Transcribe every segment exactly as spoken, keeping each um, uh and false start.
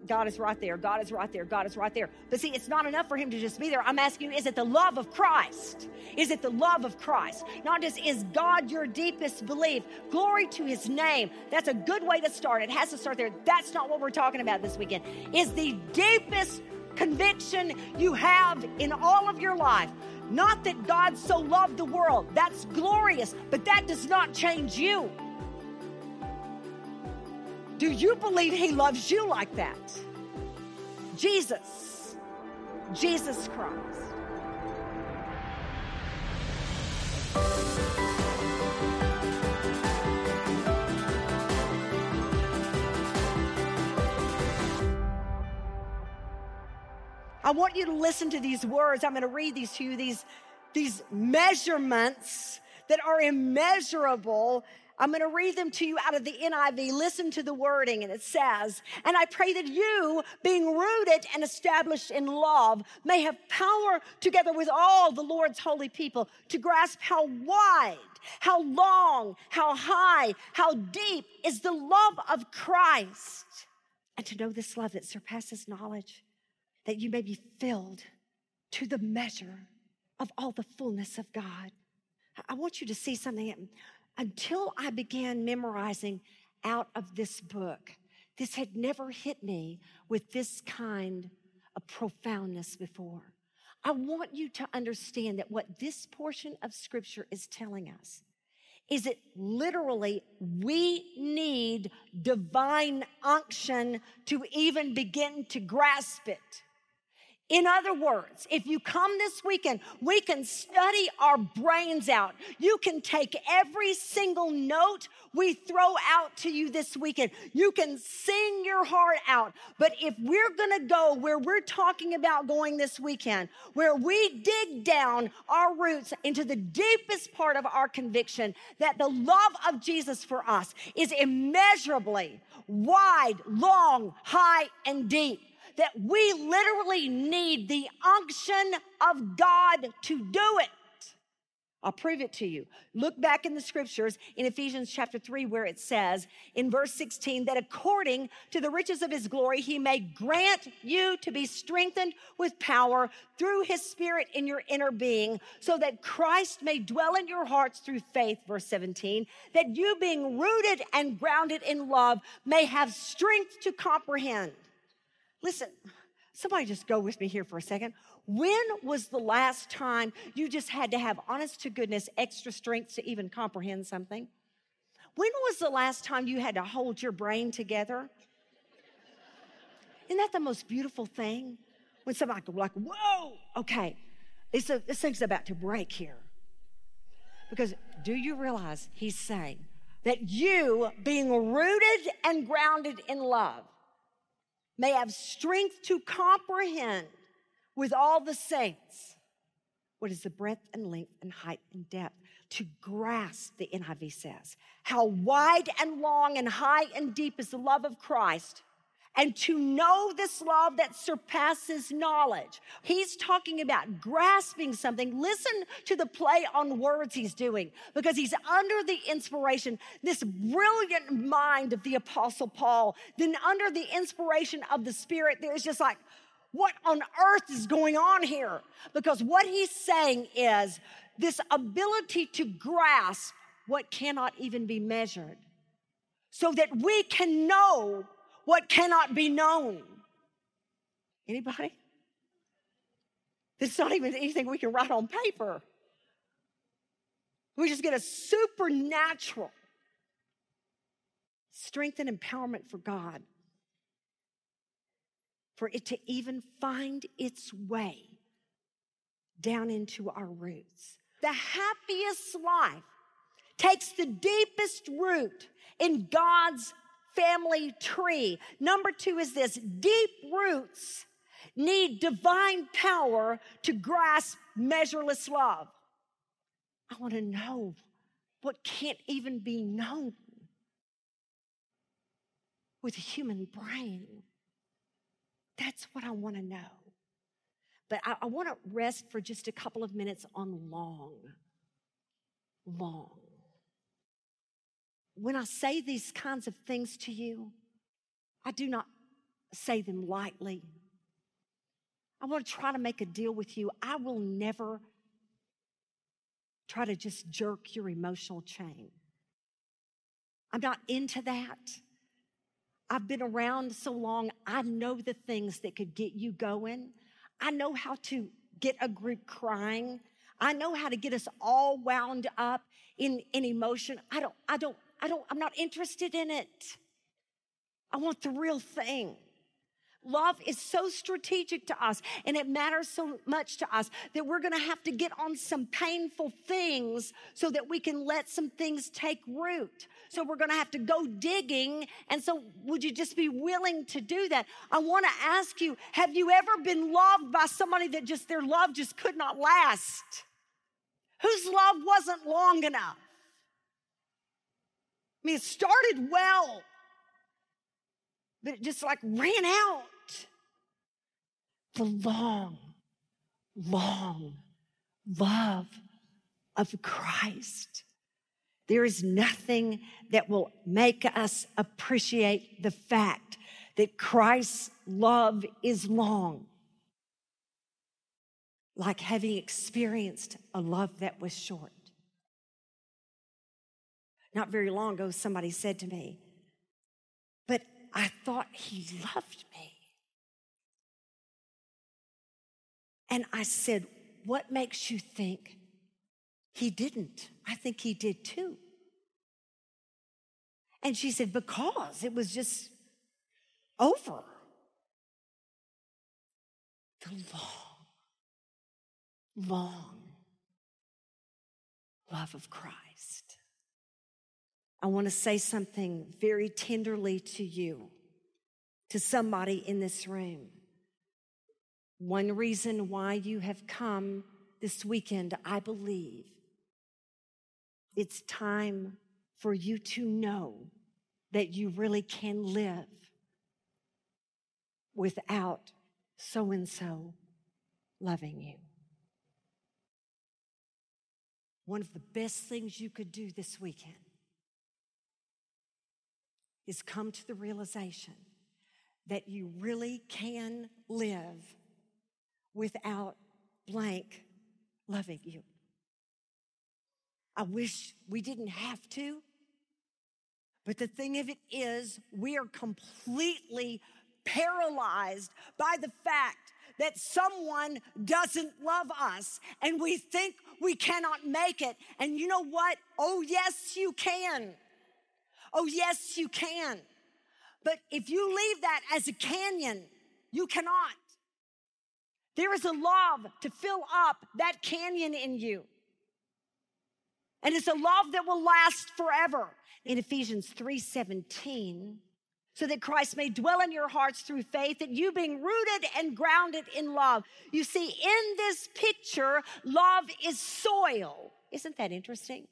God is right there. God is right there. God is right there. But see, it's not enough for him to just be there. I'm asking you, is it the love of Christ? Is it the love of Christ? Not just, is God your deepest belief? Glory to his name. That's a good way to start. It has to start there. That's not what we're talking about this weekend. Is the deepest conviction you have in all of your life. Not that God so loved the world. That's glorious, but that does not change you. Do you believe he loves you like that? Jesus. Jesus Christ. I want you to listen to these words. I'm going to read these to you, these, these measurements that are immeasurable. I'm going to read them to you out of the N I V. Listen to the wording, and it says, and I pray that you, being rooted and established in love, may have power together with all the Lord's holy people to grasp how wide, how long, how high, how deep is the love of Christ, and to know this love that surpasses knowledge, that you may be filled to the measure of all the fullness of God. I want you to see something. Until I began memorizing out of this book, this had never hit me with this kind of profoundness before. I want you to understand that what this portion of Scripture is telling us is that literally we need divine unction to even begin to grasp it. In other words, if you come this weekend, we can study our brains out. You can take every single note we throw out to you this weekend. You can sing your heart out. But if we're going to go where we're talking about going this weekend, where we dig down our roots into the deepest part of our conviction that the love of Jesus for us is immeasurably wide, long, high, and deep, that we literally need the unction of God to do it. I'll prove it to you. Look back in the scriptures in Ephesians chapter three, where it says in verse sixteen that according to the riches of his glory, he may grant you to be strengthened with power through his Spirit in your inner being, so that Christ may dwell in your hearts through faith, verse seventeen, that you being rooted and grounded in love may have strength to comprehend. Listen, somebody just go with me here for a second. When was the last time you just had to have, honest to goodness, extra strength to even comprehend something? When was the last time you had to hold your brain together? Isn't that the most beautiful thing? When somebody go like, whoa, okay, it's a, this thing's about to break here. Because do you realize he's saying that you, being rooted and grounded in love, may have strength to comprehend with all the saints what is the breadth and length and height and depth, to grasp, the N I V says, how wide and long and high and deep is the love of Christ, and to know this love that surpasses knowledge. He's talking about grasping something. Listen to the play on words he's doing, because he's under the inspiration, this brilliant mind of the Apostle Paul. Then under the inspiration of the Spirit, there's just like, what on earth is going on here? Because what he's saying is this ability to grasp what cannot even be measured, so that we can know what cannot be known. Anybody? It's not even anything we can write on paper. We just get a supernatural strength and empowerment for God, for it to even find its way down into our roots. The happiest life takes the deepest root in God's family tree. Number two is this: deep roots need divine power to grasp measureless love. I want to know what can't even be known with a human brain. That's what I want to know. But I, I want to rest for just a couple of minutes on long. Long. When I say these kinds of things to you, I do not say them lightly. I want to try to make a deal with you. I will never try to just jerk your emotional chain. I'm not into that. I've been around so long, I know the things that could get you going. I know how to get a group crying. I know how to get us all wound up in, in emotion. I don't, I don't, I don't, I'm not interested in it. I want the real thing. Love is so strategic to us, and it matters so much to us that we're going to have to get on some painful things so that we can let some things take root. So we're going to have to go digging, and so would you just be willing to do that? I want to ask you, have you ever been loved by somebody that just, their love just could not last? Whose love wasn't long enough? I mean, it started well, but it just like ran out. The long, long love of Christ. There is nothing that will make us appreciate the fact that Christ's love is long, like having experienced a love that was short. Not very long ago, somebody said to me, but I thought he loved me. And I said, what makes you think he didn't? I think he did too. And she said, because it was just over. The long, long love of Christ. I want to say something very tenderly to you, to somebody in this room. One reason why you have come this weekend, I believe, it's time for you to know that you really can live without so-and-so loving you. One of the best things you could do this weekend is come to the realization that you really can live without blank loving you. I wish we didn't have to, but the thing of it is, we are completely paralyzed by the fact that someone doesn't love us, and we think we cannot make it. And you know what? Oh, yes, you can. Oh, yes, you can. But if you leave that as a canyon, you cannot. There is a love to fill up that canyon in you. And it's a love that will last forever. In Ephesians three seventeen, so that Christ may dwell in your hearts through faith, that you being rooted and grounded in love. You see, in this picture, love is soil. Isn't that interesting?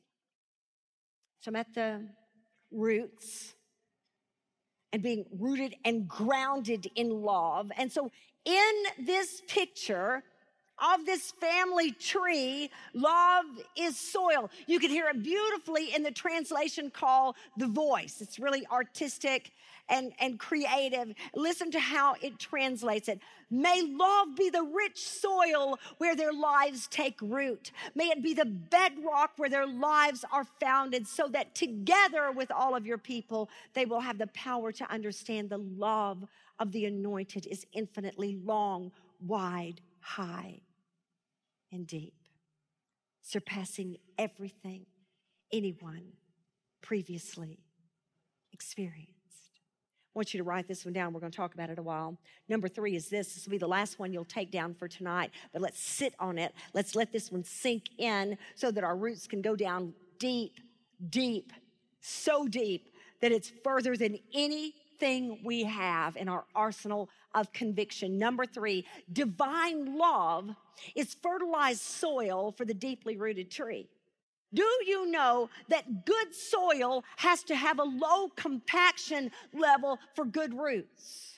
So I'm at the roots and being rooted and grounded in love. And so in this picture of this family tree, love is soil. You can hear it beautifully in the translation called The Voice. It's really artistic and, and creative. Listen to how it translates it. May love be the rich soil where their lives take root. May it be the bedrock where their lives are founded, so that together with all of your people, they will have the power to understand the love of the anointed is infinitely long, wide, high, and deep, surpassing everything anyone previously experienced. I want you to write this one down. We're going to talk about it a while. Number three is this. This will be the last one you'll take down for tonight, but let's sit on it. Let's let this one sink in so that our roots can go down deep, deep, so deep that it's further than anything we have in our arsenal of conviction. Number three, divine love is fertilized soil for the deeply rooted tree. Do you know that good soil has to have a low compaction level for good roots?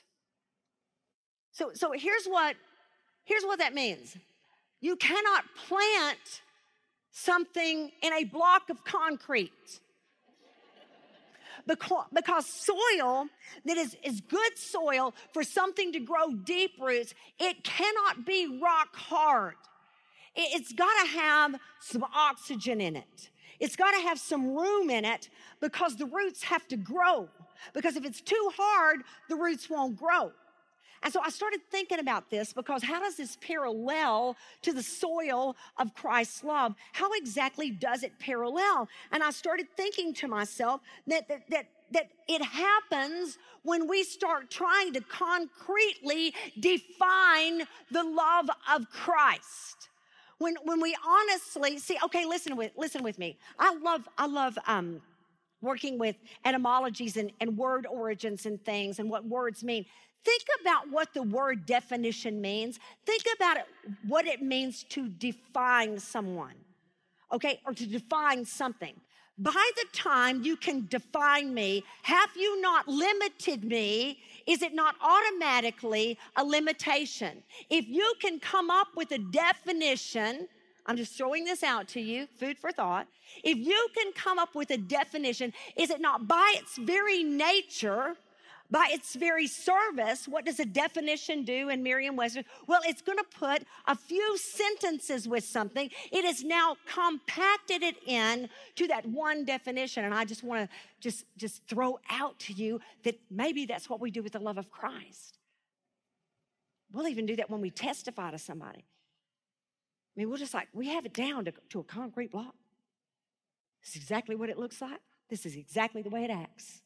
So, so here's what, here's what that means. You cannot plant something in a block of concrete, because, because soil that is, is good soil for something to grow deep roots, it cannot be rock hard. It, it's got to have some oxygen in it. It's got to have some room in it because the roots have to grow. Because if it's too hard, the roots won't grow. And so I started thinking about this because how does this parallel to the soil of Christ's love? How exactly does it parallel? And I started thinking to myself that, that, that, that it happens when we start trying to concretely define the love of Christ. When, when we honestly see, okay, listen with, listen with me. I love, I love, um, working with etymologies and, and word origins and things and what words mean. Think about what the word definition means. Think about it, what it means to define someone, okay, or to define something. By the time you can define me, have you not limited me? Is it not automatically a limitation? If you can come up with a definition, I'm just throwing this out to you, food for thought. If you can come up with a definition, is it not by its very nature, by its very service, what does a definition do in Merriam-Webster? Well, it's going to put a few sentences with something. It has now compacted it in to that one definition. And I just want to just, just throw out to you that maybe that's what we do with the love of Christ. We'll even do that when we testify to somebody. I mean, we're just like, we have it down to, to a concrete block. This is exactly what it looks like. This is exactly the way it acts.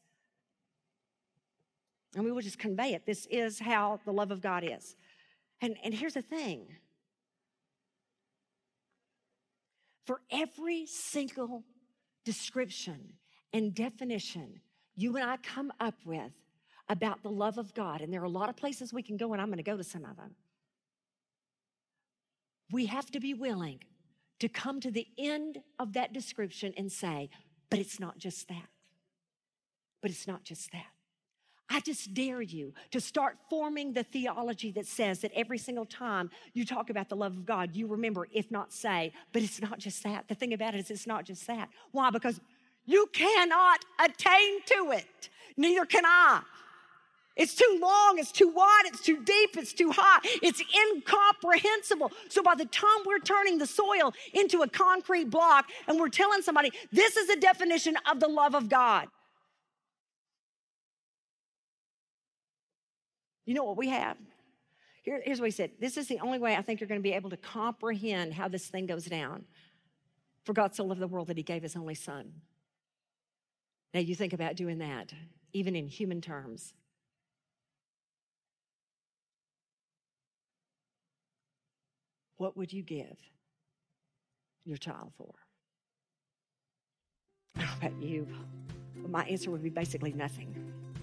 And we will just convey it. This is how the love of God is. And, and here's the thing. For every single description and definition you and I come up with about the love of God, and there are a lot of places we can go, and I'm going to go to some of them, we have to be willing to come to the end of that description and say, but it's not just that. But it's not just that. I just dare you to start forming the theology that says that every single time you talk about the love of God, you remember, if not say, but it's not just that. The thing about it is it's not just that. Why? Because you cannot attain to it. Neither can I. It's too long, it's too wide, it's too deep, it's too high, it's incomprehensible. So by the time we're turning the soil into a concrete block and we're telling somebody, this is a definition of the love of God. You know what we have? Here, here's what he said. This is the only way I think you're going to be able to comprehend how this thing goes down. For God so loved the world that he gave his only son. Now you think about doing that, even in human terms. What would you give your child for? I don't know about you, but my answer would be basically nothing.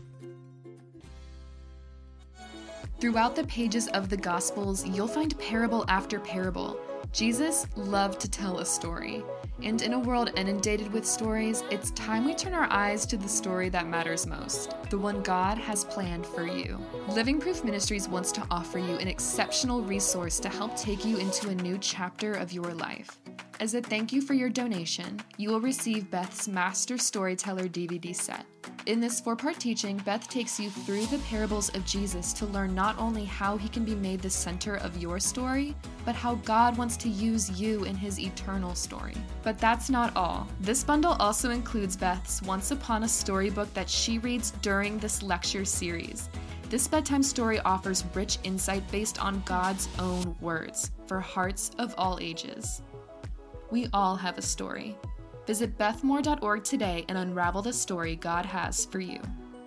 Throughout the pages of the Gospels, you'll find parable after parable. Jesus loved to tell a story. And in a world inundated with stories, it's time we turn our eyes to the story that matters most, the one God has planned for you. Living Proof Ministries wants to offer you an exceptional resource to help take you into a new chapter of your life. As a thank you for your donation, you will receive Beth's Master Storyteller D V D set. In this four-part teaching, Beth takes you through the parables of Jesus to learn not only how he can be made the center of your story, but how God wants to use you in his eternal story. But that's not all. This bundle also includes Beth's Once Upon a Storybook that she reads during this lecture series. This bedtime story offers rich insight based on God's own words for hearts of all ages. We all have a story. Visit beth moore dot org today and unravel the story God has for you.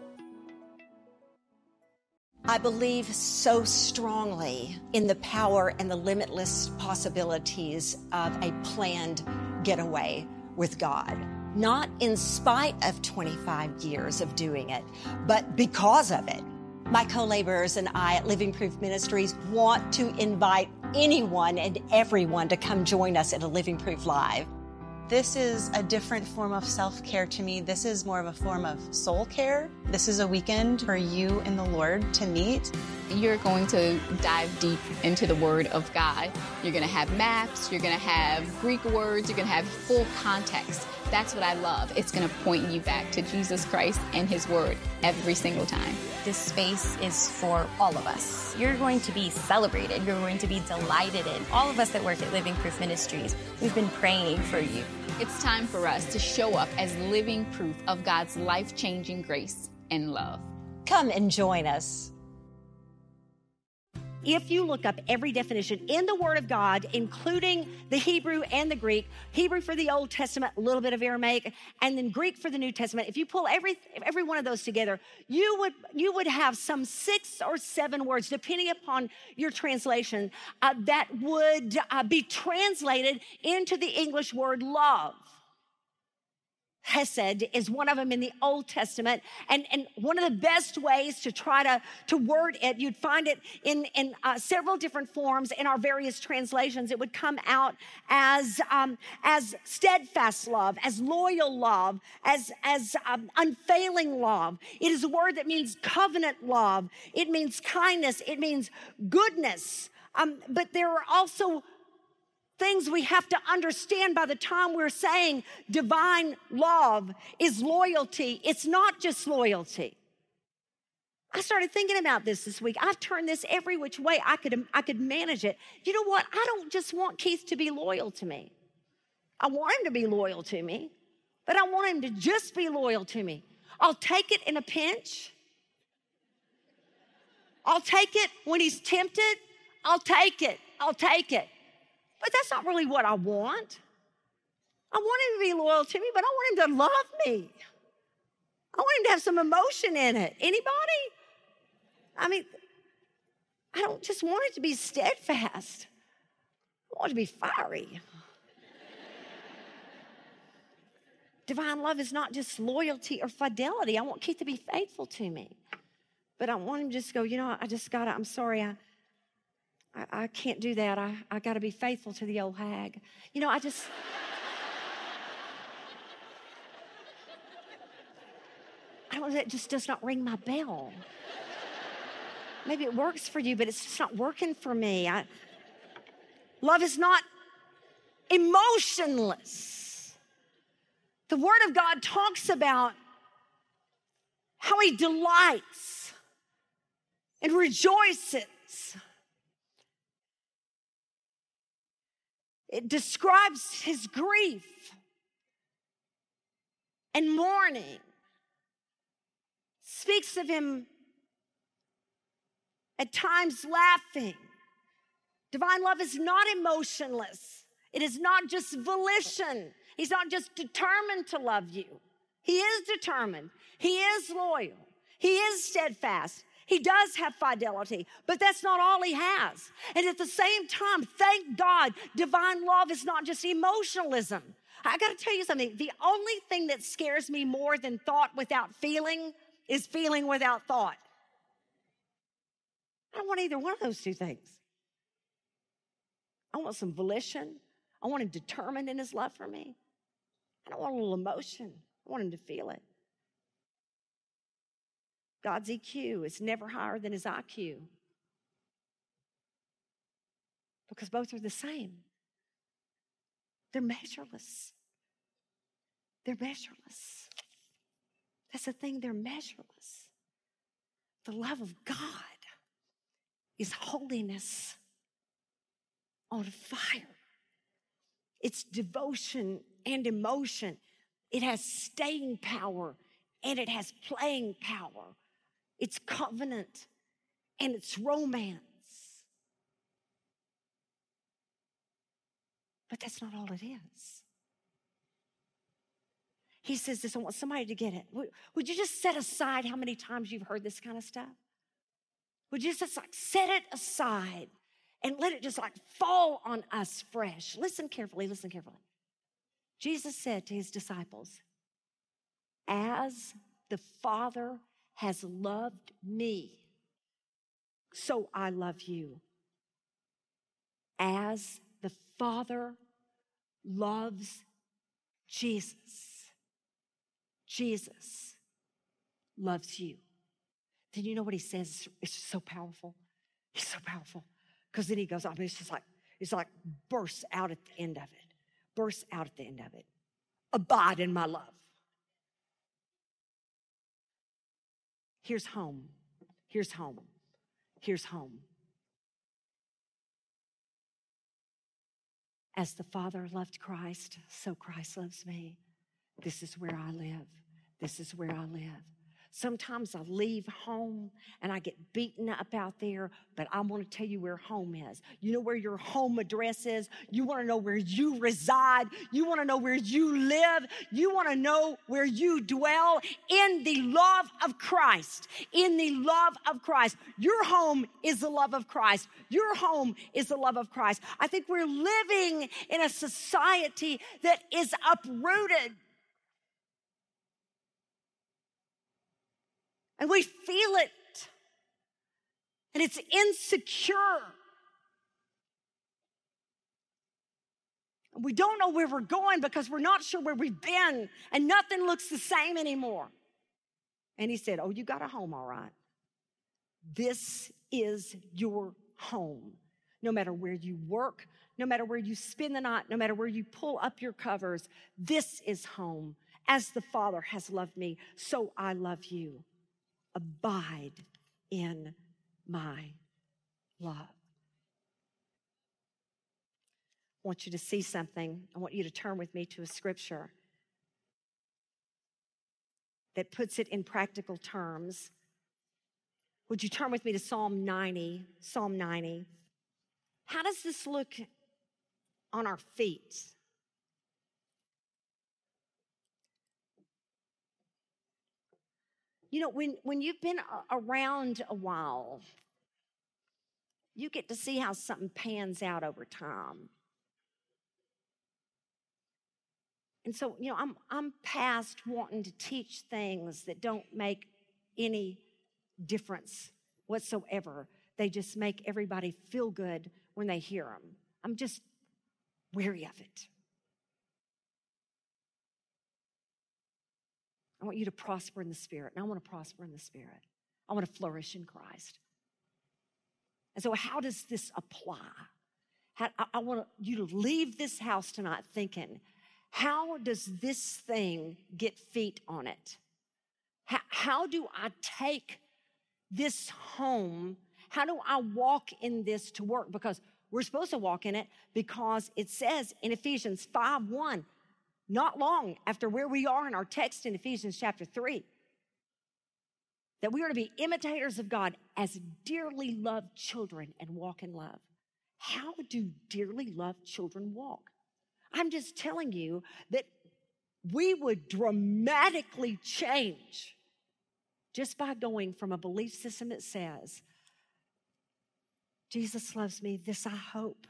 I believe so strongly in the power and the limitless possibilities of a planned getaway with God. Not in spite of twenty-five years of doing it, but because of it. My co-laborers and I at Living Proof Ministries want to invite anyone and everyone to come join us at a Living Proof Live. This is a different form of self-care to me. This is more of a form of soul care. This is a weekend for you and the Lord to meet. you're going to dive deep into the Word of God. You're going to have maps, you're going to have Greek words, you're going to have full context. That's what I love. It's going to point you back to Jesus Christ and His Word every single time. This space is for all of us. You're going to be celebrated. You're going to be delighted in. All of us that work at Living Proof Ministries, we've been praying for you. It's time for us to show up as living proof of God's life-changing grace and love. Come and join us. If you look up every definition in the Word of God, including the Hebrew and the Greek, Hebrew for the Old Testament, a little bit of Aramaic, and then Greek for the New Testament, if you pull every every one of those together, you would you would have some six or seven words, depending upon your translation, uh, that would uh, be translated into the English word love. Hesed is one of them in the Old Testament. And, and one of the best ways to try to, to word it, you'd find it in, in uh, several different forms in our various translations. It would come out as, um, as steadfast love, as loyal love, as, as um, unfailing love. It is a word that means covenant love. It means kindness. It means goodness. Um, but there are also things we have to understand by the time we're saying divine love is loyalty. It's not just loyalty. I started thinking about this this week. I've turned this every which way I could, I could manage it. You know what? I don't just want Keith to be loyal to me. I want him to be loyal to me, but I want him to just be loyal to me. I'll take it in a pinch. I'll take it when he's tempted. I'll take it. I'll take it. But that's not really what I want. I want him to be loyal to me, but I want him to love me. I want him to have some emotion in it. Anybody? I mean, I don't just want it to be steadfast. I want it to be fiery. Divine love is not just loyalty or fidelity. I want Keith to be faithful to me. But I want him to just go, you know, I just got to, I'm sorry, I, I, I can't do that. I, I got to be faithful to the old hag. You know, I just... I don't know, that just does not ring my bell. Maybe it works for you, but it's just not working for me. I, love is not emotionless. The Word of God talks about how He delights and rejoices. It describes His grief and mourning. Speaks of Him at times laughing. Divine love is not emotionless. It is not just volition. He's not just determined to love you. He is determined. He is loyal. He is steadfast. He does have fidelity, but that's not all He has. And at the same time, thank God, divine love is not just emotionalism. I got to tell you something. The only thing that scares me more than thought without feeling is feeling without thought. I don't want either one of those two things. I want some volition. I want Him determined in His love for me. I don't want a little emotion. I want Him to feel it. God's E Q is never higher than His I Q. Because both are the same. They're measureless. They're measureless. That's the thing, they're measureless. The love of God is holiness on fire. It's devotion and emotion. It has staying power and it has playing power. It's covenant and it's romance. But that's not all it is. He says this, I want somebody to get it. Would, would you just set aside how many times you've heard this kind of stuff? Would you just like set it aside and let it just like fall on us fresh? Listen carefully, listen carefully. Jesus said to His disciples, as the Father has loved me, so I love you. As the Father loves Jesus, Jesus loves you. Then you know what He says is so powerful? He's so powerful. Because then he goes, I mean, it's just like, it's like bursts out at the end of it. Bursts out at the end of it. Abide in my love. Here's home. Here's home. Here's home. As the Father loved Christ, so Christ loves me. This is where I live. This is where I live. Sometimes I leave home and I get beaten up out there, but I want to tell you where home is. You know where your home address is? You want to know where you reside. You want to know where you live. You want to know where you dwell in the love of Christ. In the love of Christ. Your home is the love of Christ. Your home is the love of Christ. I think we're living in a society that is uprooted. And we feel it. And it's insecure. And we don't know where we're going because we're not sure where we've been. And nothing looks the same anymore. And he said, oh, you got a home, all right. This is your home. No matter where you work, no matter where you spend the night, no matter where you pull up your covers, this is home. As the Father has loved me, so I love you. Abide in my love. I want you to see something. I want you to turn with me to a scripture that puts it in practical terms. Would you turn with me to Psalm ninety? Psalm ninety. How does this look on our feet? You know, when, when you've been around a while, you get to see how something pans out over time. And so, you know, I'm I'm past wanting to teach things that don't make any difference whatsoever. They just make everybody feel good when they hear them. I'm just weary of it. I want you to prosper in the Spirit, and I want to prosper in the Spirit. I want to flourish in Christ. And so how does this apply? How, I, I want you to leave this house tonight thinking, how does this thing get feet on it? How, how do I take this home? How do I walk in this to work? Because we're supposed to walk in it because it says in Ephesians five one, not long after where we are in our text in Ephesians chapter three, that we are to be imitators of God as dearly loved children and walk in love. How do dearly loved children walk? I'm just telling you that we would dramatically change just by going from a belief system that says, Jesus loves me, this I hope.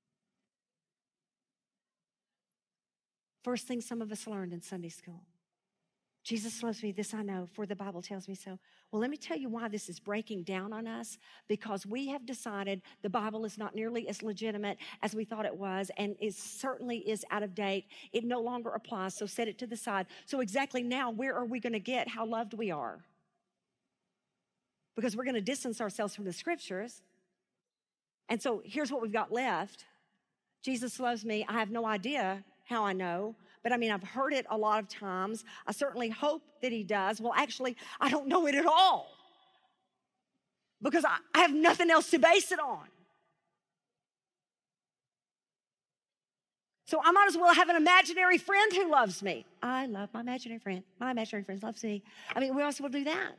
First thing some of us learned in Sunday school. Jesus loves me, this I know, for the Bible tells me so. Well, let me tell you why this is breaking down on us, because we have decided the Bible is not nearly as legitimate as we thought it was, and it certainly is out of date. It no longer applies, so set it to the side. So exactly now, where are we going to get how loved we are? Because we're going to distance ourselves from the scriptures. And so here's what we've got left. Jesus loves me. I have no idea how I know, but I mean, I've heard it a lot of times. I certainly hope that he does. Well, actually, I don't know it at all because I, I have nothing else to base it on. So I might as well have an imaginary friend who loves me. I love my imaginary friend. My imaginary friend loves me. I mean, we might as well do that.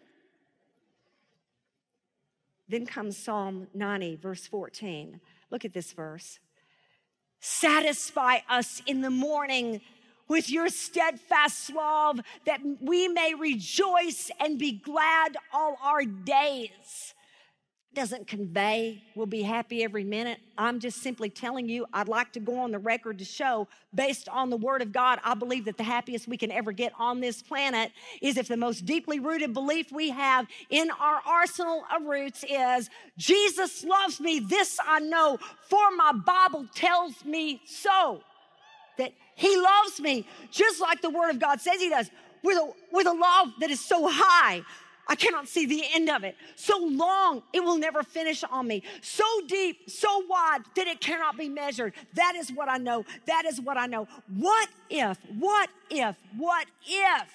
Then comes Psalm ninety, verse fourteen. Look at this verse. Satisfy us in the morning with your steadfast love, that we may rejoice and be glad all our days. Doesn't convey we'll be happy every minute. I'm just simply telling you, I'd like to go on the record to show, based on the Word of God, I believe that the happiest we can ever get on this planet is if the most deeply rooted belief we have in our arsenal of roots is, Jesus loves me, this I know, for my Bible tells me so. That he loves me, just like the Word of God says he does, with a, with a love that is so high, I cannot see the end of it. So long, it will never finish on me. So deep, so wide that it cannot be measured. That is what I know. That is what I know. What if, what if, what if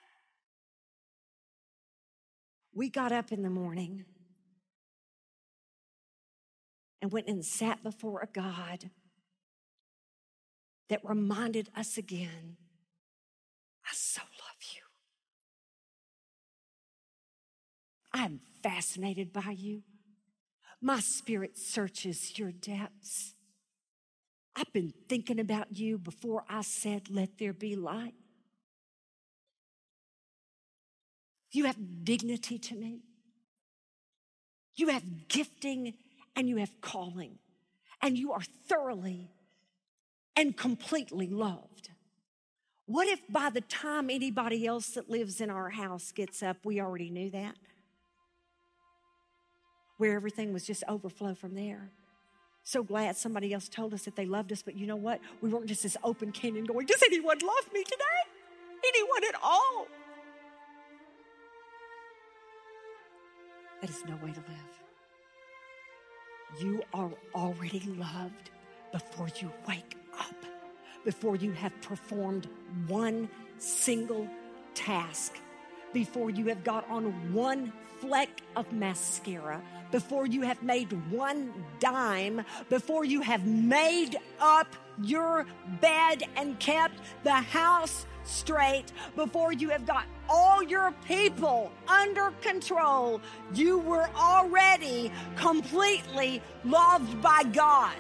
we got up in the morning and went and sat before a God that reminded us again, I so love you. I am fascinated by you. My spirit searches your depths. I've been thinking about you before I said, let there be light. You have dignity to me. You have gifting and you have calling. And you are thoroughly and completely loved. What if by the time anybody else that lives in our house gets up, we already knew that? Where everything was just overflow from there. So glad somebody else told us that they loved us, but you know what? We weren't just this open canyon going, does anyone love me today? Anyone at all? That is no way to live. You are already loved before you wake up, before you have performed one single task, before you have got on one fleck of mascara, before you have made one dime, before you have made up your bed and kept the house straight, before you have got all your people under control, you were already completely loved by God.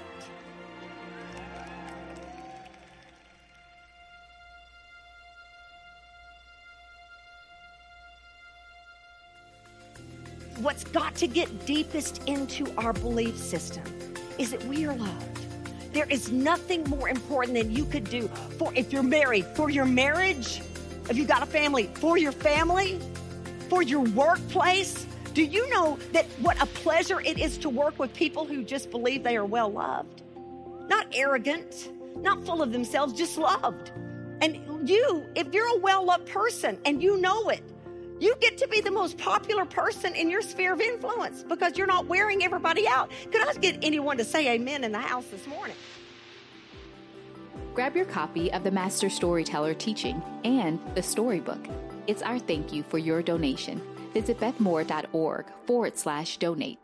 What's got to get deepest into our belief system is that we are loved. There is nothing more important than you could do for, if you're married, for your marriage, if you got a family, for your family, for your workplace. Do you know that what a pleasure it is to work with people who just believe they are well loved? Not arrogant, not full of themselves, just loved. And you, if you're a well-loved person and you know it, you get to be the most popular person in your sphere of influence because you're not wearing everybody out. Could I get anyone to say amen in the house this morning? Grab your copy of the Master Storyteller Teaching and the Storybook. It's our thank you for your donation. Visit bethmoore.org forward slash donate.